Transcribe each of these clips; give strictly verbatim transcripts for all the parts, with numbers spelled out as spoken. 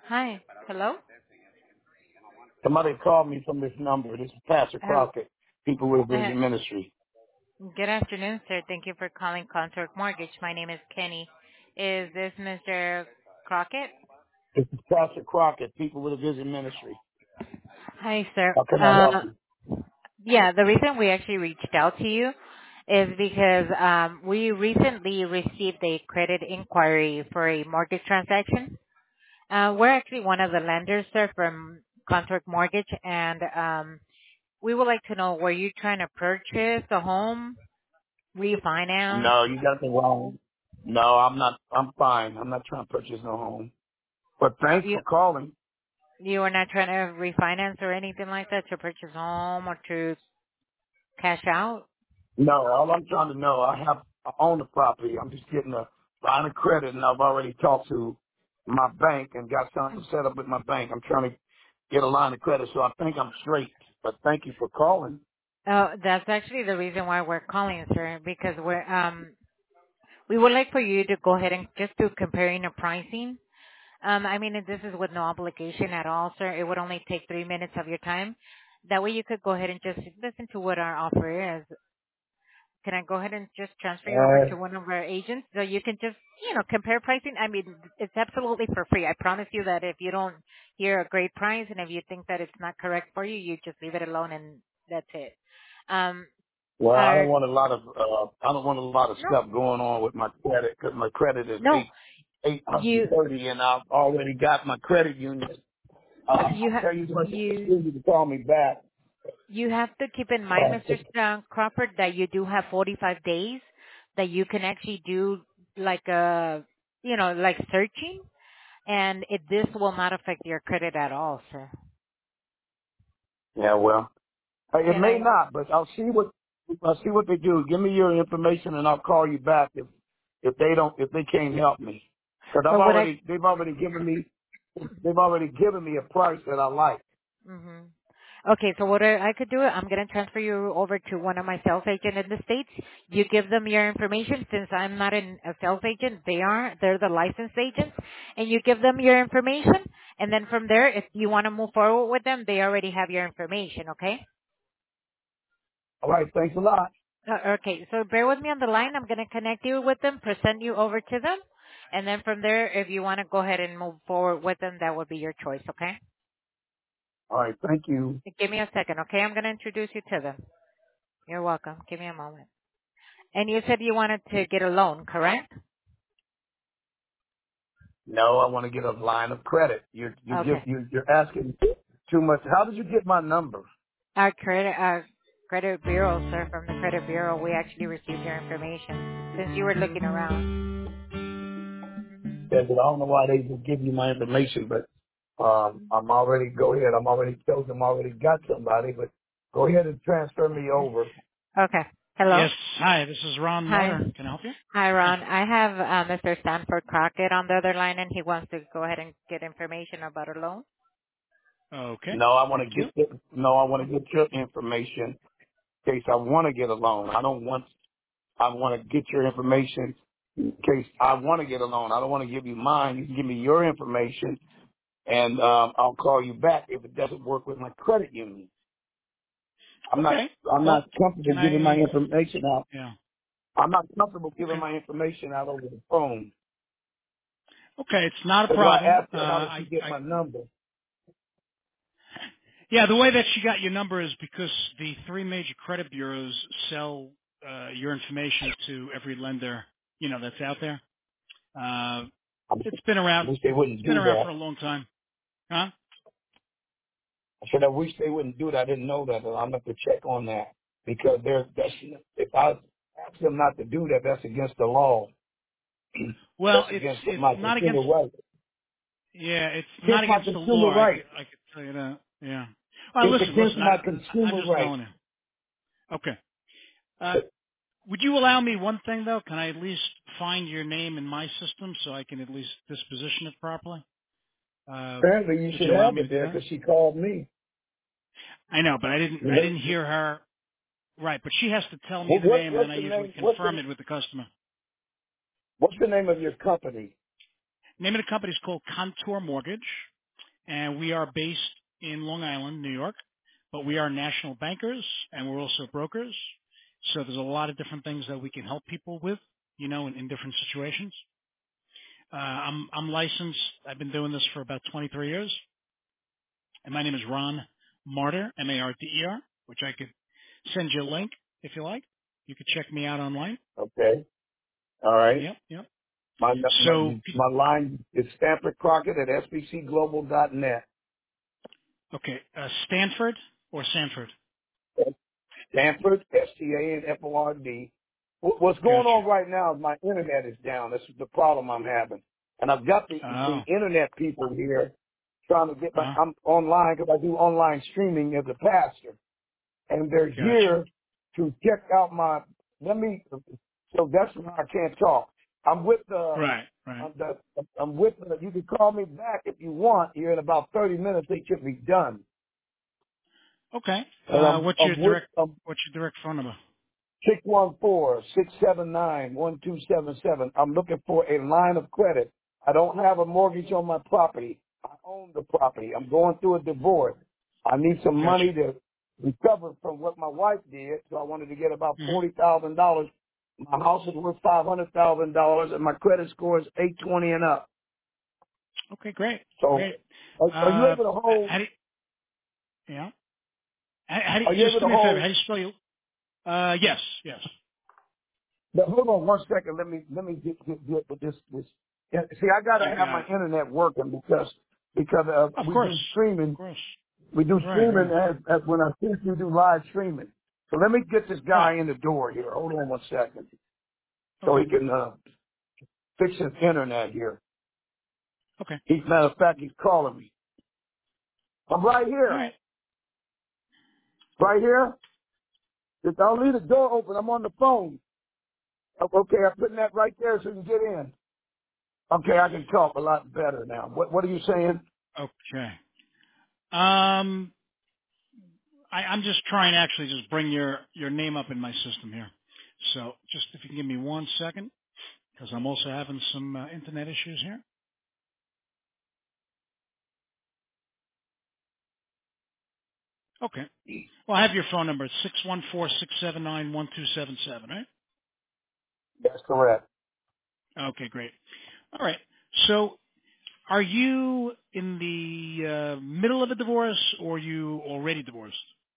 Hi. Hello? Somebody called me from this number. This is Pastor Hel- Crockett, People with a uh, Vision Ministry. Good afternoon, sir. Thank you for calling Contour Mortgage. My name is Kenny. Is this Mister Crockett? This is Pastor Crockett, People with a Vision Ministry. Hi, sir. How can I help Uh, you? yeah, the reason we actually reached out to you is because um, we recently received a credit inquiry for a mortgage transaction. Uh, we're actually one of the lenders, sir, from Contour Mortgage, and um, we would like to know, were you trying to purchase a home, refinance? No, you got me wrong. No, I'm not. I'm fine. I'm not trying to purchase no home. But thanks You for calling. You were not trying to refinance or anything like that to purchase a home or to cash out? No, all I'm trying to know, I have I own the property. I'm just getting a line of credit, and I've already talked to my bank and got something set up with my bank. I'm trying to get a line of credit, so I think I'm straight. But thank you for calling. Oh, that's actually the reason why we're calling, sir, because we're, um, we would like for you to go ahead and just do comparing the pricing. Um, I mean, this is with no obligation at all, sir. It would only take three minutes of your time. That way you could go ahead and just listen to what our offer is. Can I go ahead and just transfer you over Uh, to one of our agents so you can just, you know, compare pricing? I mean, it's absolutely for free. I promise you that if you don't hear a great price and if you think that it's not correct for you, you just leave it alone and that's it. Um, Well, I our, don't want a lot of uh, I don't want a lot of no, stuff going on with my credit because my credit is no, eight eight hundred you, thirty, and I've already got my credit union. Uh, you I'll have, tell you what, you, you to call me back. you have to keep in mind, Uh, mister Stan Crawford, that you do have forty-five days that you can actually do like a, you know, like searching and it, this will not affect your credit at all, sir. yeah, well, uh, it Can may I? not, but I'll see what I'll see what they do. Give me your information, and I'll call you back if if they don't if they can't help me. Because I've So what I? already they've already given me they've already given me a price that I like. hmm Okay, so what I, I could do, I'm going to transfer you over to one of my sales agents in the States. You give them your information. Since I'm not an, a sales agent, they are. They're the licensed agents. And you give them your information. And then from there, if you want to move forward with them, they already have your information, okay? All right, thanks a lot. Uh, okay, so bear with me on the line. I'm going to connect you with them, present you over to them. And then from there, if you want to go ahead and move forward with them, that would be your choice, okay? All right, thank you. Give me a second, okay? I'm going to introduce you to them. You're welcome. Give me a moment. And you said you wanted to get a loan, correct? No, I want to get a line of credit. You're you give Okay. you you're asking too much. How did you get my number? Our credit, our credit bureau, sir, from the credit bureau, we actually received your information since you were looking around. Said that I don't know why they would give you my information, but um, I'm already go ahead. I'm already chosen. I'm already got somebody, but go ahead and transfer me over. Okay. Hello? Yes. Hi, this is Ron Hi. Moore. Can I help you? Hi, Yeah. Ron. I have uh, Mister Stanford Crockett on the other line, and he wants to go ahead and get information about a loan. Okay. No, I want Thank to you. get the, no, I want to get your information in case I want to get a loan. I don't want. I want to get your information in case I want to get a loan. I don't want to give you mine. You can give me your information and um, I'll call you back if it doesn't work with my credit union. I'm not Okay. I'm Well, not comfortable can giving my I? information out. Yeah. I'm not comfortable giving Okay. my information out over the phone. Okay. It's not a That's why I problem. asked Uh, her how did she I, get I, my number. yeah, the way that she got your number is because the three major credit bureaus sell uh, your information to every lender, you know, that's out there. Uh, I it's been around. wish they wouldn't It's been do around that. for a long time. Huh? I said I wish they wouldn't do that. I didn't know that. But I'm going to check on that because there's that's if I ask them not to do that, that's against the law. Well, That's it's against it's my not consumer against. rights. Yeah, it's not Against my against the law. consumer I could rights. I could tell you that. Yeah. Well, It's listen, against listen. my I, I I'm consumer just rights. telling you. Okay. Uh, would you allow me one thing though? Can I at least find your name in my system so I can at least disposition it properly? Uh, Apparently, you would should you allow have me to it do there that? because she called me. I know, but I didn't. You I didn't know, hear her. Right, but she has to tell me what, the what name, and then what's I the usually name? What's confirm the it with the customer. what's the name of your company? Name of the company is called Contour Mortgage. and we are based in Long Island, New York, but we are national bankers and we're also brokers. So there's a lot of different things that we can help people with, you know, in, in different situations. Uh, I'm, I'm licensed. I've been doing this for about twenty-three years. And my name is Ron Marder, M A R D E R, which I could send you a link if you like. You could check me out online. Okay. All right. Yep, yep. My So, my, my line is Stanford Crockett at S B C global dot net. okay, uh, Stanford or Sanford? Stanford, S T A N F O R D. What- What's going Gotcha. on right now is my internet is down. This is the problem I'm having. And I've got the, the Oh, internet people here trying to get my, uh, I'm online because I do online streaming as a pastor. And they're gotcha. here to check out my, let me, so that's why I can't talk. I'm with the, Right, right. I'm, the, I'm with the, you can call me back if you want. Here in about thirty minutes, they should be done. Okay. And Uh, I'm, what's your I'm with, direct, I'm what's your direct phone number? six one four, six seven nine, one two seven seven. I'm looking for a line of credit. I don't have a mortgage on my property. I own the property. I'm going through a divorce. I need some Gotcha. money to recover from what my wife did, so I wanted to get about hmm forty thousand dollars. My house is worth five hundred thousand dollars, and my credit score is eight twenty and up. Okay, great, So, great. are, are you Uh, able to hold? how do you, yeah? How, how do Are you, you just able do to me a favor. hold? How do you spell your, uh, yes, yes. But hold on one second. Let me let me get get, get with this this. Yeah, see, I got to You have got my it. internet working because because uh, Of we course, do of streaming. course. We do Right, streaming right, as, as when I think you do live streaming. So let me get this right. guy in the door here. Hold on one second, so Okay, he can uh, fix his internet here. okay. He's matter of fact, he's calling me. I'm right All here, right. right here. Just- I'll leave the door open. I'm on the phone. O- Okay, I'm putting that right there so you can get in. Okay, I can talk a lot better now. What What are you saying? Okay. Um, I, I'm just trying to actually just bring your, your name up in my system here. So just if you can give me one second, because I'm also having some uh, internet issues here. Okay. Well, I have your phone number. It's six one four, six seven nine, one two seven seven, right? That's correct. Okay, great. All right. So are you in the uh, middle of a divorce or are you already divorced?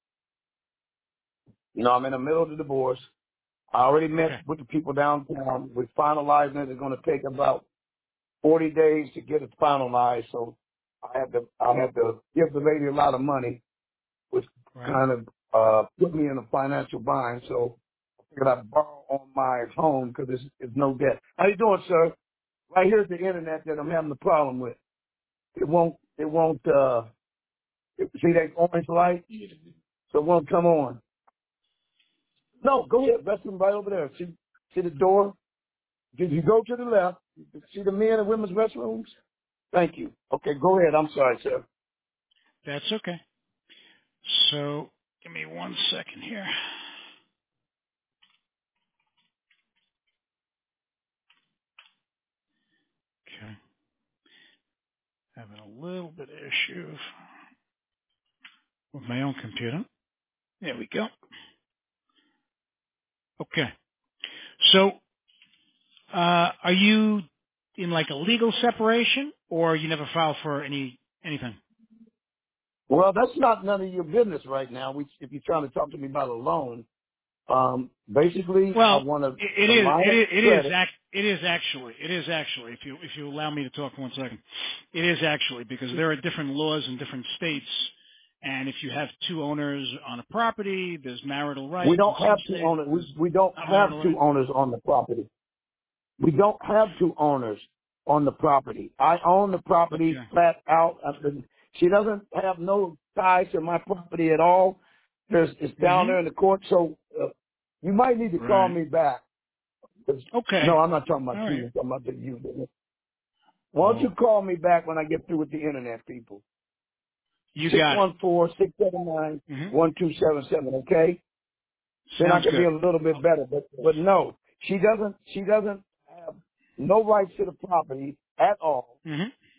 You know, I'm in the middle of the divorce. I already met Okay. with the people downtown. We're finalizing it. It's going to take about forty days to get it finalized. So I have to, I have to give the lady a lot of money, which Right. kind of, uh, put me in a financial bind. So I figured I'd borrow on my home because it's, it's no debt. How you doing, sir? Right here's the internet that I'm having the problem with. It won't, it won't, uh, see that orange light? So it won't come on. No, go ahead. Restroom right over there. See, see the door? Did you go to the left? See the men and women's restrooms? Thank you. Okay, go ahead. I'm sorry, sir. That's okay. So give me one second here. Okay. Having a little bit of issue with my own computer. There we go. Okay. So, uh, are you in like a legal separation or you never filed for any, anything? Well, that's not none of your business right now. We, if you're trying to talk to me about a loan, um, basically, I Well, want a, it, it a is, line it of is, it is, credit. act, it is actually, it is actually, if you, if you allow me to talk one second, it is actually because there are different laws in different states. And if you have two owners on a property, there's marital We rights. In don't some have two states, owners. there's We, we don't not have marital two rights. owners on the property. We don't have two owners on the property. I own the property Okay. flat out. I mean, she doesn't have no ties to my property at all. There's, it's down hmm there in the court. So uh, you might need to call Right. me back. 'Cause- Okay. No, I'm not talking All about you. right. I'm talking about the you. Why don't Oh, you call me back when I get through with the internet, people? you Six got it. one four six seven nine hmm one two seven seven. Okay, then I Sounds can be good. a little bit better. But but no, she doesn't. She doesn't have no rights to the property at all. hmm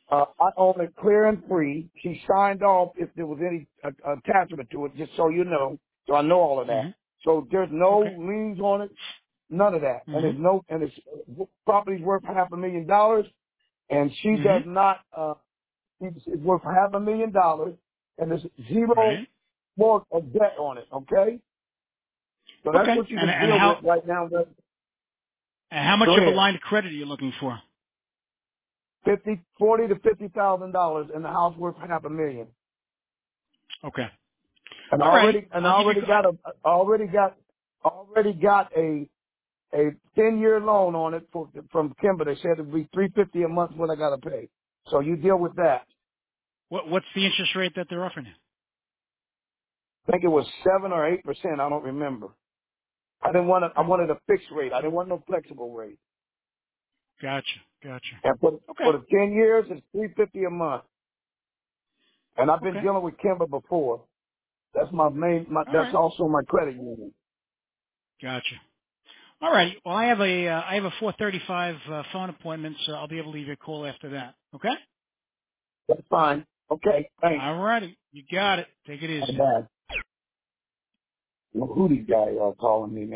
Uh, I own it clear and free. She signed off if there was any uh, attachment to it, just so you know. So I know all of that. hmm So there's no Okay. liens on it, none of that. And hmm there's no, and it's property's worth half a million dollars, and she hmm does not. Uh, it's it's worth half a million dollars, and there's zero Right. more of debt on it. Okay, so that's Okay. what you And can and deal with how right now. But and how much go of a ahead. line of credit are you looking for? Fifty, forty to fifty thousand dollars, and the house worth half a million. Okay. And I All right. already and I I'll give you. already got a I already got already got a a ten year loan on it for, from Kimber. They said it'd be three fifty a month what I gotta pay. So you deal with that. What what's the interest rate that they're offering you? I think it was seven or eight percent. I don't remember. I didn't want to. I Okay. wanted a fixed rate. I didn't want no flexible rate. Gotcha. Gotcha. And for Okay. for the ten years, it's three fifty a month. And I've been Okay. dealing with Kimber before. That's my main. My, All that's right. also my credit union. Gotcha. All right. Well, I have a uh, I have a four thirty-five uh, phone appointment, so I'll be able to leave you a call after that. Okay. That's fine. Okay. Thanks. All righty. You got it. Take it Not easy. bad. Who these guys are calling me, man?